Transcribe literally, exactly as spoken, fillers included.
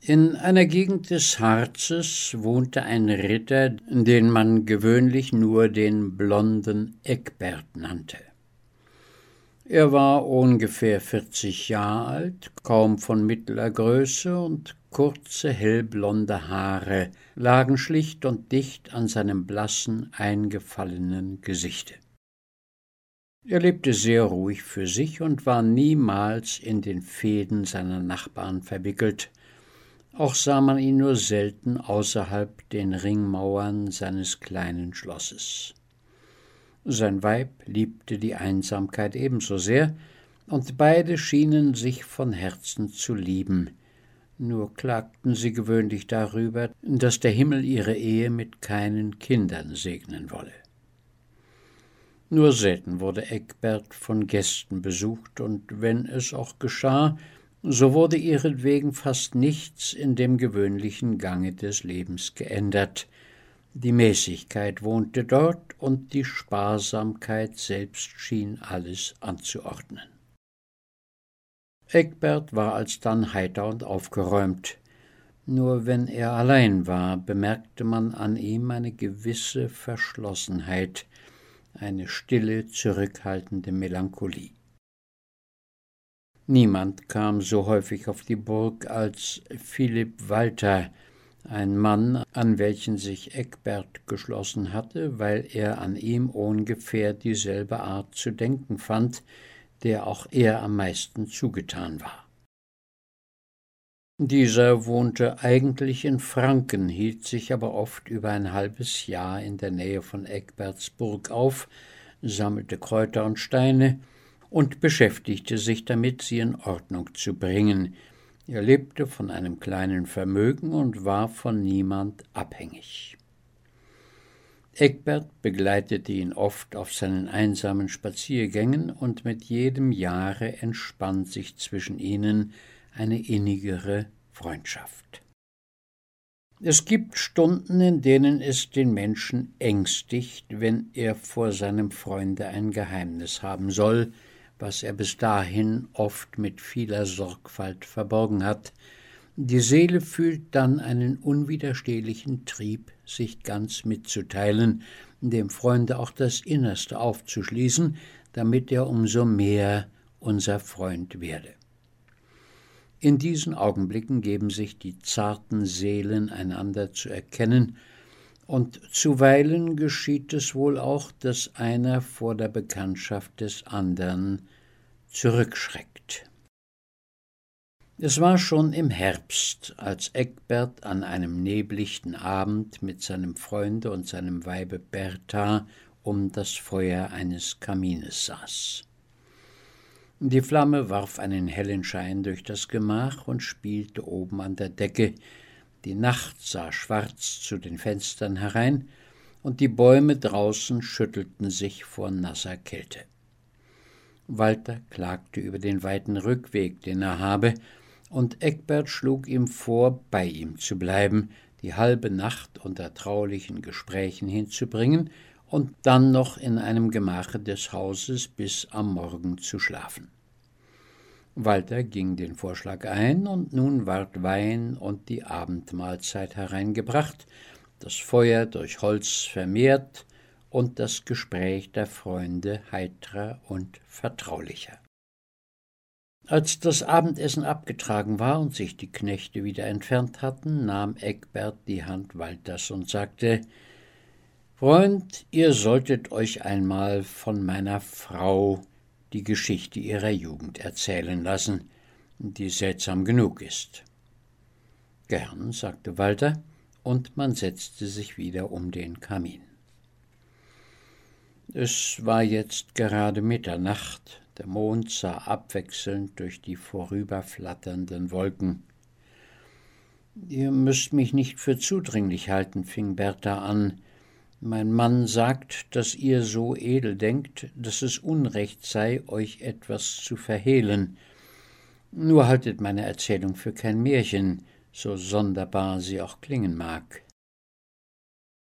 In einer Gegend des Harzes wohnte ein Ritter, den man gewöhnlich nur den blonden Eckbert nannte. Er war ungefähr vierzig Jahre alt, kaum von mittlerer Größe, und kurze, hellblonde Haare lagen schlicht und dicht an seinem blassen, eingefallenen Gesichte. Er lebte sehr ruhig für sich und war niemals in den Fehden seiner Nachbarn verwickelt. Auch sah man ihn nur selten außerhalb den Ringmauern seines kleinen Schlosses. Sein Weib liebte die Einsamkeit ebenso sehr, und beide schienen sich von Herzen zu lieben. Nur klagten sie gewöhnlich darüber, dass der Himmel ihre Ehe mit keinen Kindern segnen wolle. Nur selten wurde Eckbert von Gästen besucht, und wenn es auch geschah, so wurde ihretwegen fast nichts in dem gewöhnlichen Gange des Lebens geändert. Die Mäßigkeit wohnte dort, und die Sparsamkeit selbst schien alles anzuordnen. Eckbert war alsdann heiter und aufgeräumt. Nur wenn er allein war, bemerkte man an ihm eine gewisse Verschlossenheit, eine stille, zurückhaltende Melancholie. Niemand kam so häufig auf die Burg als Philipp Walter, ein Mann, an welchen sich Eckbert geschlossen hatte, weil er an ihm ungefähr dieselbe Art zu denken fand, der auch er am meisten zugetan war. Dieser wohnte eigentlich in Franken, hielt sich aber oft über ein halbes Jahr in der Nähe von Eckberts Burg auf, sammelte Kräuter und Steine und beschäftigte sich damit, sie in Ordnung zu bringen. Er lebte von einem kleinen Vermögen und war von niemand abhängig. Eckbert begleitete ihn oft auf seinen einsamen Spaziergängen, und mit jedem Jahre entspann sich zwischen ihnen eine innigere Freundschaft. Es gibt Stunden, in denen es den Menschen ängstigt, wenn er vor seinem Freunde ein Geheimnis haben soll, was er bis dahin oft mit vieler Sorgfalt verborgen hat. Die Seele fühlt dann einen unwiderstehlichen Trieb, sich ganz mitzuteilen, dem Freunde auch das Innerste aufzuschließen, damit er umso mehr unser Freund werde. In diesen Augenblicken geben sich die zarten Seelen einander zu erkennen, und zuweilen geschieht es wohl auch, dass einer vor der Bekanntschaft des andern zurückschreckt. Es war schon im Herbst, als Eckbert an einem neblichten Abend mit seinem Freunde und seinem Weibe Bertha um das Feuer eines Kamines saß. Die Flamme warf einen hellen Schein durch das Gemach und spielte oben an der Decke. Die Nacht sah schwarz zu den Fenstern herein, und die Bäume draußen schüttelten sich vor nasser Kälte. Walter klagte über den weiten Rückweg, den er habe, und Eckbert schlug ihm vor, bei ihm zu bleiben, die halbe Nacht unter traulichen Gesprächen hinzubringen und dann noch in einem Gemache des Hauses bis am Morgen zu schlafen. Walter ging den Vorschlag ein, und nun ward Wein und die Abendmahlzeit hereingebracht, das Feuer durch Holz vermehrt und das Gespräch der Freunde heitrer und vertraulicher. Als das Abendessen abgetragen war und sich die Knechte wieder entfernt hatten, nahm Eckbert die Hand Walters und sagte: »Freund, ihr solltet euch einmal von meiner Frau die Geschichte ihrer Jugend erzählen lassen, die seltsam genug ist.« »Gern«, sagte Walter, und man setzte sich wieder um den Kamin. Es war jetzt gerade Mitternacht, der Mond sah abwechselnd durch die vorüberflatternden Wolken. »Ihr müsst mich nicht für zudringlich halten«, fing Bertha an. »Mein Mann sagt, dass ihr so edel denkt, dass es Unrecht sei, euch etwas zu verhehlen. Nur haltet meine Erzählung für kein Märchen, so sonderbar sie auch klingen mag.